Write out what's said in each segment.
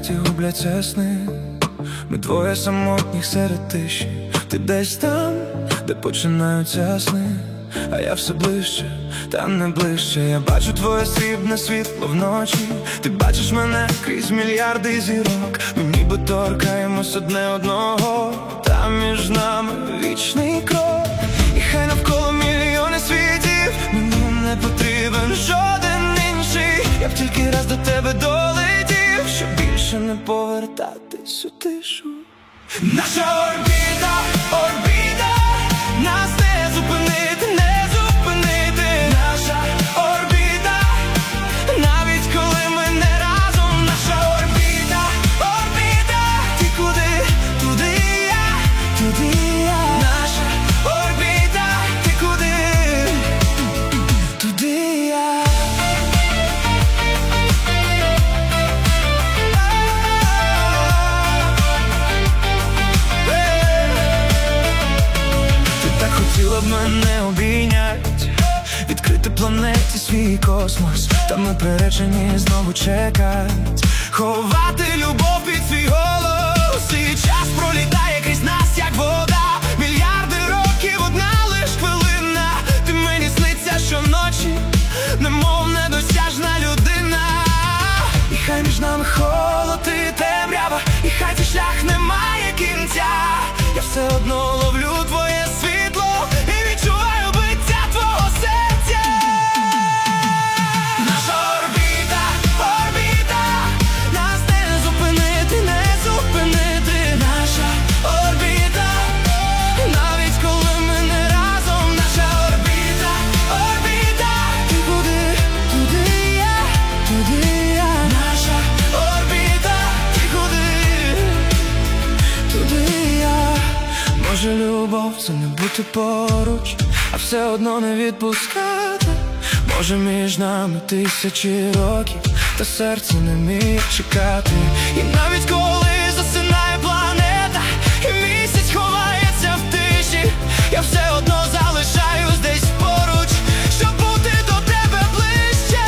пам'яті губляться сни. Ми двоє самотніх серед тиші. Ти десь там, де починаються сни, а я все ближче, та не ближче. Я бачу твоє срібне світло вночі. Ти бачиш мене крізь мільярди зірок. Ми ніби торкаємось одне одного, та між нами вічний крок. І хай навколо мільйони світів, мені не потрібен жоден інший. Я б тільки раз до тебе долетів, щоб більше не повертатись у тишу. Наша орбіта, орбіта, нас не зупинити, не зупинити. Наша орбіта, навіть коли ми не разом. Наша орбіта, орбіта, ти куди, туди я, туди я. Наша орбіта, ти куди, туди я. Хотіла б мене обійнять, відкрити планеті свій космос, та ми приречені знову чекать, ховати любов під свій голос. І час пролітає крізь нас, як вода. Мільярди років, одна лиш хвилина. Ти мені сниться щоночі, немов недосяжна людина. І хай між нами холод і темрява, і хай цей шлях не має кінця. Я все одно ловлю твоє світло і відчуваю биття твого серця. Наша орбіта, орбіта, нас не зупинити, не зупинити. Наша орбіта, навіть коли ми не разом. Наша орбіта, орбіта, ти куди, туди я, туди я. Наша орбіта, ти куди, туди я. Може, любов це не бути поруч, а все одно не відпускати. Може, між нами тисячі років, та серце не вміє чекати. І навіть коли засинає планета, і місяць ховається в тиші, я все одно залишаюсь десь поруч, щоб бути до тебе ближче.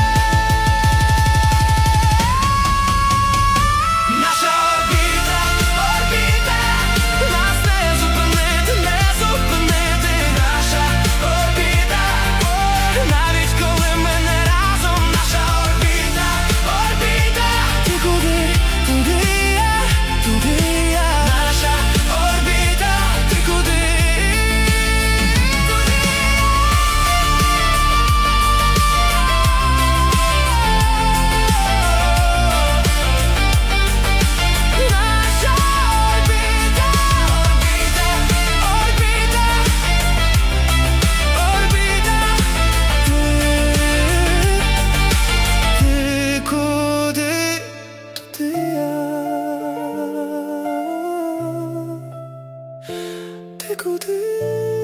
Наша орбіта, орбіта, нас не зупинити, не зупинити. Наша орбіта, навіть коли ми не разом. Наша орбіта, орбіта, ти куди, туди я, туди я. Наша орбіта, ти куди, туди я. Наша орбіта, орбіта, орбіта, ти куди, туди я. Ти куди?